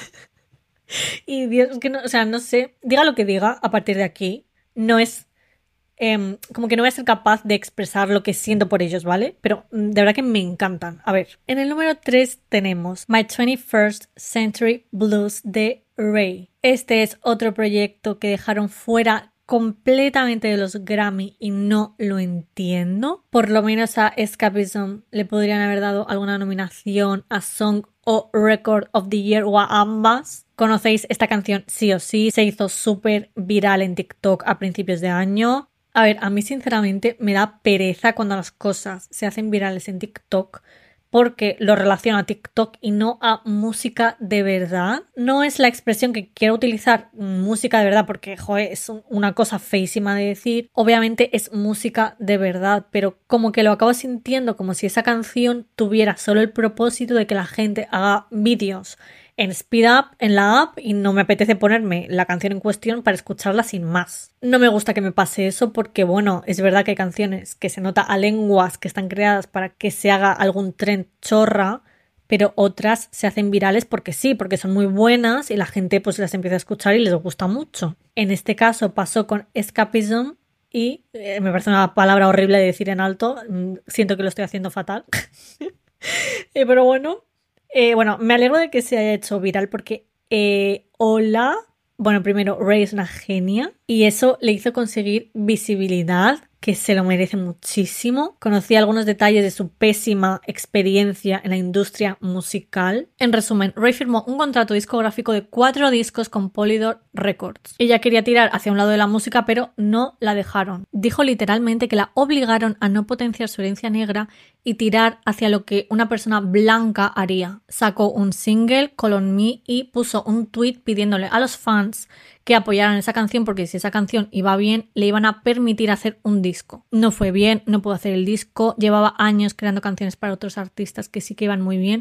Y Dios, es que no, o sea, no sé, diga lo que diga a partir de aquí, no es, eh, como que no voy a ser capaz de expresar lo que siento por ellos, ¿vale? Pero de verdad que me encantan. A ver, en el número tres tenemos My twenty-first Century Blues de Ray. Este es otro proyecto que dejaron fuera completamente de los Grammy y no lo entiendo. Por lo menos a Escapism le podrían haber dado alguna nominación a Song o Record of the Year o a ambas. Conocéis esta canción sí o sí, se hizo súper viral en TikTok a principios de año. A ver, a mí sinceramente me da pereza cuando las cosas se hacen virales en TikTok, porque lo relaciono a TikTok y no a música de verdad. No es la expresión que quiero utilizar, música de verdad, porque joder, es una cosa feísima de decir. Obviamente es música de verdad, pero como que lo acabo sintiendo como si esa canción tuviera solo el propósito de que la gente haga vídeos en Speed Up, en la app, y no me apetece ponerme la canción en cuestión para escucharla sin más. No me gusta que me pase eso porque, bueno, es verdad que hay canciones que se nota a lenguas que están creadas para que se haga algún trend chorra, pero otras se hacen virales porque sí, porque son muy buenas y la gente pues las empieza a escuchar y les gusta mucho. En este caso pasó con Escapism y eh, me parece una palabra horrible de decir en alto, siento que lo estoy haciendo fatal. eh, pero bueno... Eh, bueno, me alegro de que se haya hecho viral porque eh, hola, bueno, primero Ray es una genia y eso le hizo conseguir visibilidad, que se lo merece muchísimo. Conocí algunos detalles de su pésima experiencia en la industria musical. En resumen, Ray firmó un contrato discográfico de cuatro discos con Polydor Records. Ella quería tirar hacia un lado de la música, pero no la dejaron. Dijo literalmente que la obligaron a no potenciar su herencia negra y tirar hacia lo que una persona blanca haría. Sacó un single, Call on Me, y puso un tweet pidiéndole a los fans que apoyaran esa canción porque si esa canción iba bien, le iban a permitir hacer un disco. No fue bien, no pudo hacer el disco, llevaba años creando canciones para otros artistas que sí que iban muy bien,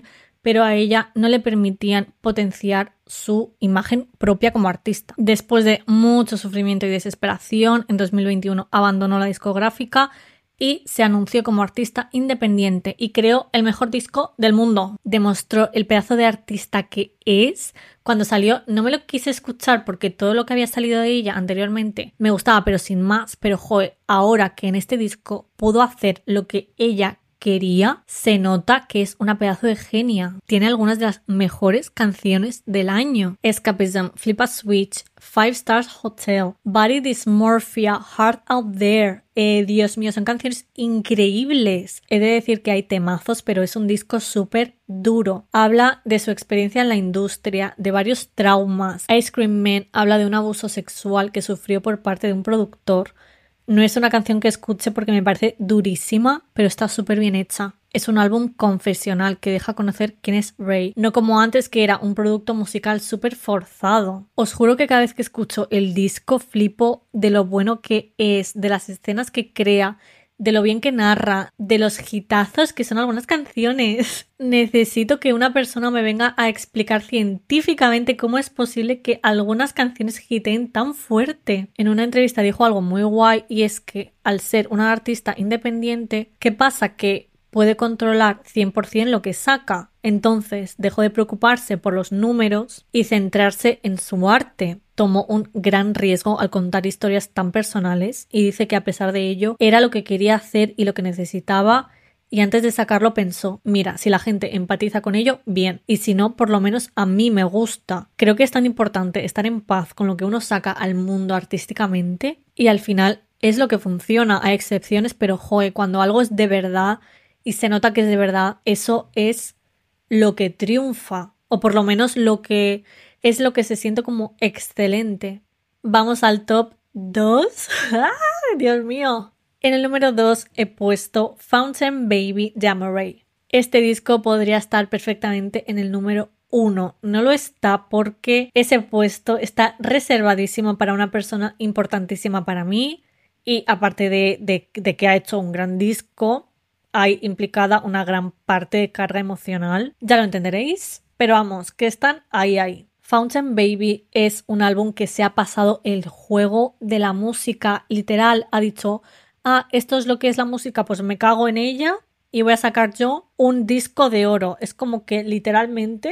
pero a ella no le permitían potenciar su imagen propia como artista. Después de mucho sufrimiento y desesperación, en dos mil veintiuno abandonó la discográfica y se anunció como artista independiente y creó el mejor disco del mundo. Demostró el pedazo de artista que es. Cuando salió no me lo quise escuchar porque todo lo que había salido de ella anteriormente me gustaba, pero sin más. Pero joder, ahora que en este disco pudo hacer lo que ella quería, se nota que es una pedazo de genia. Tiene algunas de las mejores canciones del año. Escapism, Flip a Switch, Five Stars Hotel, Body Dysmorphia, Heart Out There. Eh, Dios mío, son canciones increíbles. He de decir que hay temazos, pero es un disco súper duro. Habla de su experiencia en la industria, de varios traumas. Ice Cream Man habla de un abuso sexual que sufrió por parte de un productor. No es una canción que escuche porque me parece durísima, pero está súper bien hecha. Es un álbum confesional que deja conocer quién es Ray, no como antes que era un producto musical súper forzado. Os juro que cada vez que escucho el disco flipo de lo bueno que es, de las escenas que crea, de lo bien que narra, de los hitazos que son algunas canciones. Necesito que una persona me venga a explicar científicamente cómo es posible que algunas canciones hiteen tan fuerte. En una entrevista dijo algo muy guay y es que al ser una artista independiente, ¿qué pasa? Que puede controlar cien por ciento lo que saca. Entonces dejó de preocuparse por los números y centrarse en su arte. Tomó un gran riesgo al contar historias tan personales y dice que a pesar de ello era lo que quería hacer y lo que necesitaba, y antes de sacarlo pensó, mira, si la gente empatiza con ello, bien, y si no, por lo menos a mí me gusta. Creo que es tan importante estar en paz con lo que uno saca al mundo artísticamente y al final es lo que funciona. Hay excepciones, pero joe, cuando algo es de verdad y se nota que es de verdad, eso es lo que triunfa, o por lo menos lo que es lo que se siente como excelente. Vamos al top dos. ¡Ay, Dios mío! En el número dos he puesto Fountain Baby de Amaarae. Este disco podría estar perfectamente en el número uno. No lo está porque ese puesto está reservadísimo para una persona importantísima para mí y aparte de, de, de que ha hecho un gran disco, hay implicada una gran parte de carga emocional. Ya lo entenderéis, pero vamos, que están ahí, ahí. Fountain Baby es un álbum que se ha pasado el juego de la música, literal, ha dicho, ah, esto es lo que es la música, pues me cago en ella y voy a sacar yo un disco de oro. Es como que literalmente,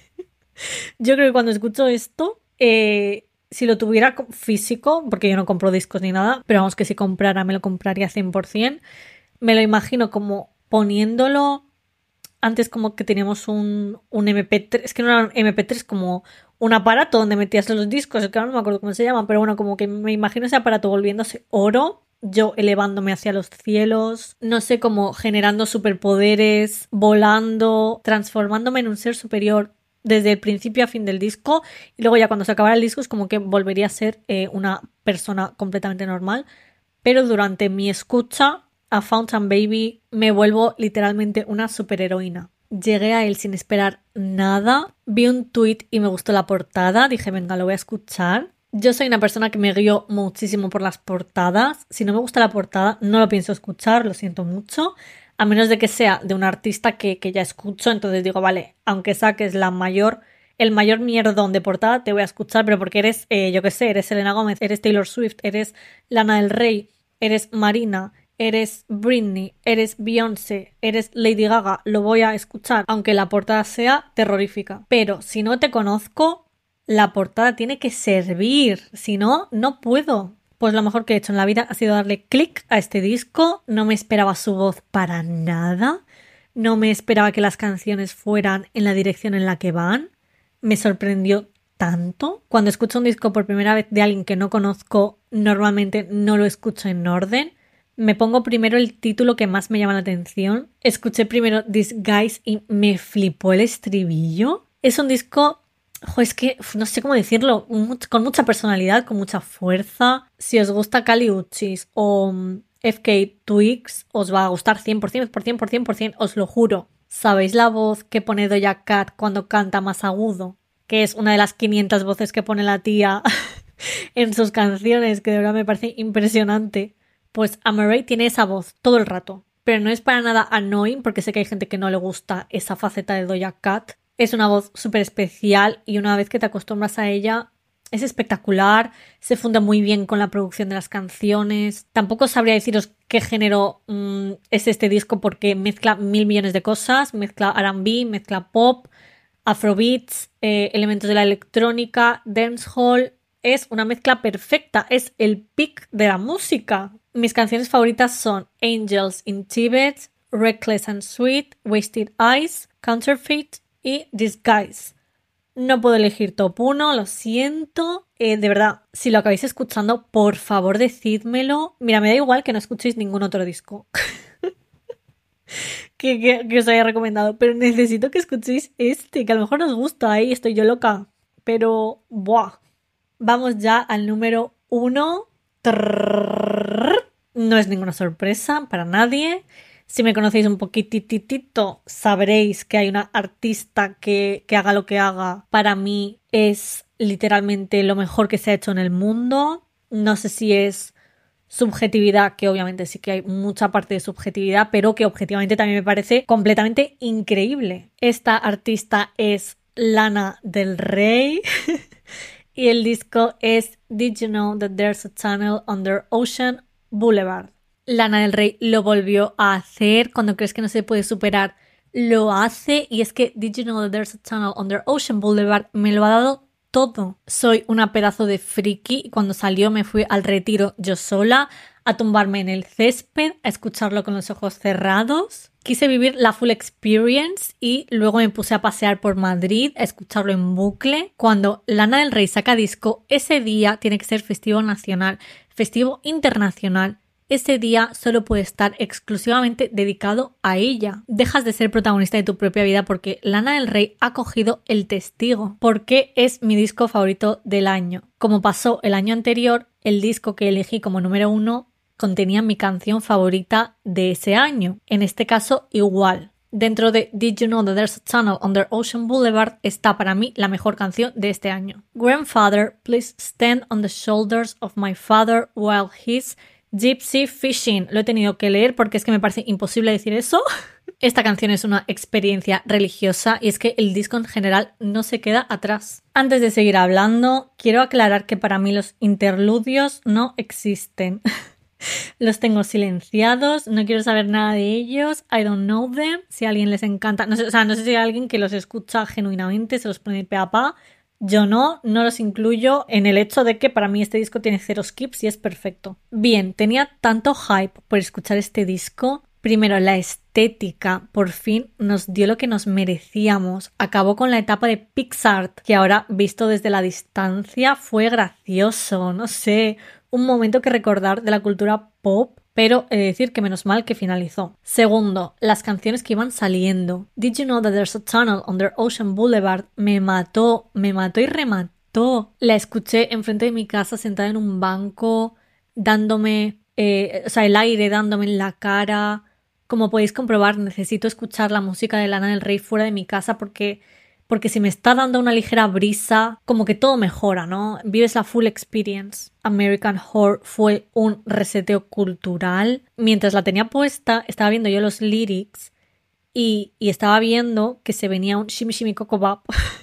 yo creo que cuando escucho esto, eh, si lo tuviera físico, porque yo no compro discos ni nada, pero vamos que si comprara me lo compraría cien por ciento, me lo imagino como poniéndolo. Antes como que teníamos un, un eme pe tres, es que no era un eme pe tres, como un aparato donde metías los discos, es que ahora no me acuerdo cómo se llama, pero bueno, como que me imagino ese aparato volviéndose oro, yo elevándome hacia los cielos, no sé, como generando superpoderes, volando, transformándome en un ser superior desde el principio a fin del disco, y luego ya cuando se acabara el disco es como que volvería a ser eh, una persona completamente normal, pero durante mi escucha a Fountain Baby me vuelvo literalmente una superheroína. Llegué a él sin esperar nada, vi un tweet y me gustó la portada, dije venga, lo voy a escuchar. Yo soy una persona que me guío muchísimo por las portadas, si no me gusta la portada no lo pienso escuchar, lo siento mucho, a menos de que sea de un artista que, que ya escucho, entonces digo vale, aunque saques la mayor, el mayor mierdón de portada te voy a escuchar, pero porque eres, eh, yo qué sé, eres Selena Gómez, eres Taylor Swift, eres Lana del Rey, eres Marina, eres Britney, eres Beyoncé, eres Lady Gaga, lo voy a escuchar, aunque la portada sea terrorífica. Pero si no te conozco, la portada tiene que servir, si no, no puedo. Pues lo mejor que he hecho en la vida ha sido darle clic a este disco, no me esperaba su voz para nada, no me esperaba que las canciones fueran en la dirección en la que van, me sorprendió tanto. Cuando escucho un disco por primera vez de alguien que no conozco, normalmente no lo escucho en orden. Me pongo primero el título que más me llama la atención. Escuché primero Disguise y me flipó el estribillo. Es un disco, jo, es que no sé cómo decirlo, con mucha personalidad, con mucha fuerza. Si os gusta Kali Uchis o F K Twigs, os va a gustar cien por ciento, por cien por ciento, por cien por ciento, os lo juro. ¿Sabéis la voz que pone Doja Cat cuando canta más agudo? Que es una de las quinientas voces que pone la tía en sus canciones, que de verdad me parece impresionante. Pues Amaarae tiene esa voz todo el rato, pero no es para nada annoying porque sé que hay gente que no le gusta esa faceta de Doja Cat. Es una voz súper especial y una vez que te acostumbras a ella es espectacular, se funde muy bien con la producción de las canciones. Tampoco sabría deciros qué género mmm, es este disco porque mezcla mil millones de cosas, mezcla R and B, mezcla pop, afrobeats, eh, elementos de la electrónica, dancehall. Es una mezcla perfecta, es el pic de la música. Mis canciones favoritas son Angels in Tibet, Reckless and Sweet, Wasted Eyes, Counterfeit y Disguise. No puedo elegir top uno, lo siento. Eh, de verdad, si lo acabáis escuchando, por favor decídmelo. Mira, me da igual que no escuchéis ningún otro disco que, que, que os haya recomendado, pero necesito que escuchéis este, que a lo mejor os gusta, ahí ¿eh? Estoy yo loca. Pero, ¡buah! Vamos ya al número uno. No es ninguna sorpresa para nadie. Si me conocéis un poquititito, sabréis que hay una artista que, que haga lo que haga. Para mí es literalmente lo mejor que se ha hecho en el mundo. No sé si es subjetividad, que obviamente sí que hay mucha parte de subjetividad, pero que objetivamente también me parece completamente increíble. Esta artista es Lana Del Rey y el disco es Did You Know That There's a Tunnel Under Ocean Boulevard. Lana Del Rey lo volvió a hacer. Cuando crees que no se puede superar, lo hace. Y es que Did You Know That There's a Tunnel Under Ocean Boulevard me lo ha dado todo. Soy una pedazo de friki y cuando salió me fui al retiro yo sola a tumbarme en el césped, a escucharlo con los ojos cerrados. Quise vivir la full experience y luego me puse a pasear por Madrid a escucharlo en bucle. Cuando Lana Del Rey saca disco, ese día tiene que ser festivo nacional, festivo internacional. Ese día solo puede estar exclusivamente dedicado a ella. Dejas de ser protagonista de tu propia vida porque Lana Del Rey ha cogido el testigo. Porque es mi disco favorito del año. Como pasó el año anterior, el disco que elegí como número uno contenía mi canción favorita de ese año. En este caso, igual. Dentro de Did You Know That There's a Tunnel Under Ocean Boulevard está para mí la mejor canción de este año. Grandfather, please stand on the shoulders of my father while he's Gypsy Fishing. Lo he tenido que leer porque es que me parece imposible decir eso. Esta canción es una experiencia religiosa y es que el disco en general no se queda atrás. Antes de seguir hablando, quiero aclarar que para mí los interludios no existen. Los tengo silenciados, no quiero saber nada de ellos, I don't know them. Si a alguien les encanta, no sé, o sea, no sé si hay alguien que los escucha genuinamente, se los pone pe a pa. Yo no, no los incluyo en el hecho de que para mí este disco tiene cero skips y es perfecto. Bien, tenía tanto hype por escuchar este disco. Primero, la estética por fin nos dio lo que nos merecíamos. Acabó con la etapa de PixArt, que ahora, visto desde la distancia, fue gracioso, no sé, un momento que recordar de la cultura pop. Pero he de decir que menos mal que finalizó. Segundo, las canciones que iban saliendo. Did You Know That There's a Tunnel Under Ocean Boulevard me mató, me mató y remató. La escuché enfrente de mi casa sentada en un banco, dándome, eh, o sea, el aire dándome en la cara. Como podéis comprobar, necesito escuchar la música de Lana Del Rey fuera de mi casa porque... Porque si me está dando una ligera brisa, como que todo mejora, ¿no? Vives la full experience. American Horror fue un reseteo cultural. Mientras la tenía puesta, estaba viendo yo los lyrics y, y estaba viendo que se venía un shimmy shimmy coco bop.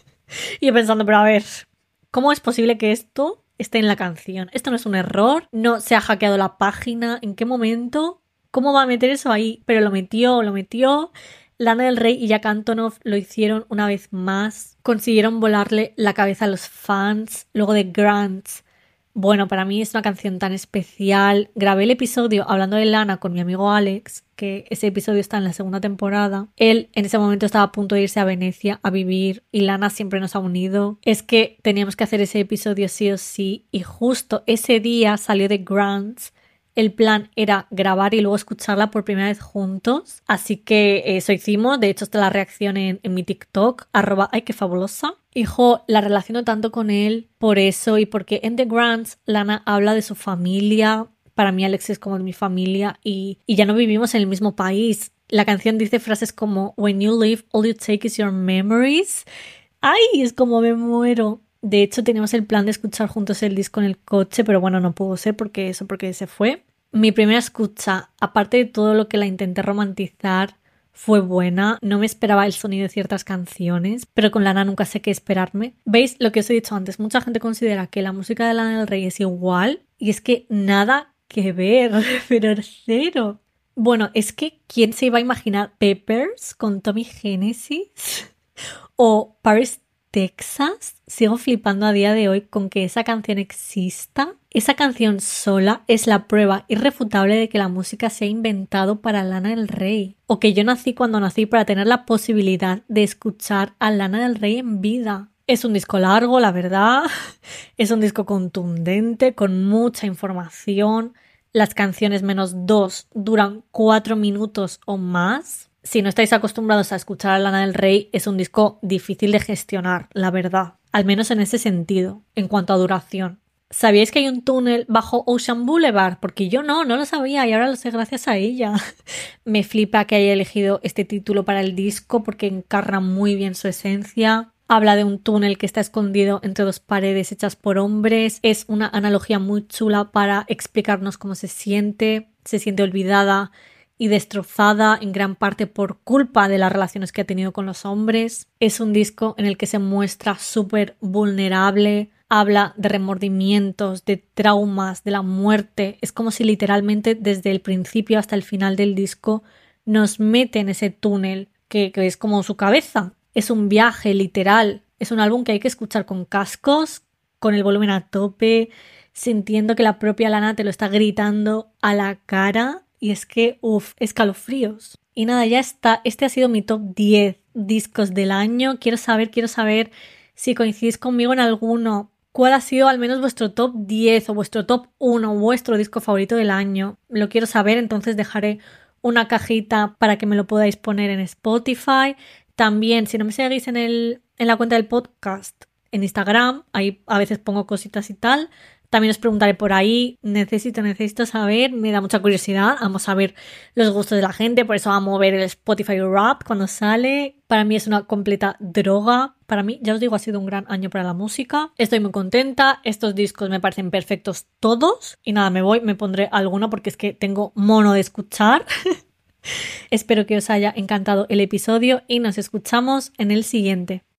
Y yo pensando, pero a ver, ¿cómo es posible que esto esté en la canción? Esto no es un error, no se ha hackeado la página, ¿en qué momento? ¿Cómo va a meter eso ahí? Pero lo metió, lo metió... Lana Del Rey y Jack Antonoff lo hicieron una vez más. Consiguieron volarle la cabeza a los fans. Luego de Grants. Bueno, para mí es una canción tan especial. Grabé el episodio hablando de Lana con mi amigo Alex, que ese episodio está en la segunda temporada. Él en ese momento estaba a punto de irse a Venecia a vivir y Lana siempre nos ha unido. Es que teníamos que hacer ese episodio sí o sí y justo ese día salió de Grants. El plan era grabar y luego escucharla por primera vez juntos. Así que eso hicimos. De hecho, está la reacción en, en mi TikTok. Arroba, ay, qué fabulosa. Hijo, la relaciono tanto con él por eso y porque en The Grants Lana habla de su familia. Para mí Alex es como de mi familia y, y ya no vivimos en el mismo país. La canción dice frases como When you leave, all you take is your memories. Ay, es como me muero. De hecho, teníamos el plan de escuchar juntos el disco en el coche, pero bueno, no pudo ser porque eso, porque se fue. Mi primera escucha, aparte de todo lo que la intenté romantizar, fue buena. No me esperaba el sonido de ciertas canciones, pero con Lana nunca sé qué esperarme. ¿Veis lo que os he dicho antes? Mucha gente considera que la música de Lana del Rey es igual y es que nada que ver, pero cero. Bueno, es que ¿quién se iba a imaginar Peppers con Tommy Genesis? O Paris, Texas. Sigo flipando a día de hoy con que esa canción exista. Esa canción sola es la prueba irrefutable de que la música se ha inventado para Lana del Rey. O que yo nací cuando nací para tener la posibilidad de escuchar a Lana del Rey en vida. Es un disco largo, la verdad. Es un disco contundente, con mucha información. Las canciones menos dos duran cuatro minutos o más. Si no estáis acostumbrados a escuchar a Lana del Rey, es un disco difícil de gestionar, la verdad. Al menos en ese sentido, en cuanto a duración. ¿Sabíais que hay un túnel bajo Ocean Boulevard? Porque yo no, no lo sabía y ahora lo sé gracias a ella. Me flipa que haya elegido este título para el disco porque encarna muy bien su esencia. Habla de un túnel que está escondido entre dos paredes hechas por hombres. Es una analogía muy chula para explicarnos cómo se siente. Se siente olvidada y destrozada en gran parte por culpa de las relaciones que ha tenido con los hombres. Es un disco en el que se muestra súper vulnerable, habla de remordimientos, de traumas, de la muerte. Es como si literalmente desde el principio hasta el final del disco nos mete en ese túnel que, que es como su cabeza. Es un viaje literal. Es un álbum que hay que escuchar con cascos, con el volumen a tope, sintiendo que la propia Lana te lo está gritando a la cara. Y es que, uff, escalofríos. Y nada, ya está. Este ha sido mi top diez discos del año. Quiero saber, quiero saber si coincidís conmigo en alguno. ¿Cuál ha sido al menos vuestro top diez o vuestro top uno, vuestro disco favorito del año? Lo quiero saber, entonces dejaré una cajita para que me lo podáis poner en Spotify. También, si no me seguís en, el, en la cuenta del podcast, en Instagram, ahí a veces pongo cositas y tal. También os preguntaré por ahí, necesito, necesito saber, me da mucha curiosidad, vamos a ver los gustos de la gente, por eso vamos a ver el Spotify Wrapped cuando sale. Para mí es una completa droga, para mí, ya os digo, ha sido un gran año para la música. Estoy muy contenta, estos discos me parecen perfectos todos. Y nada, me voy, me pondré alguno porque es que tengo mono de escuchar. Espero que os haya encantado el episodio y nos escuchamos en el siguiente.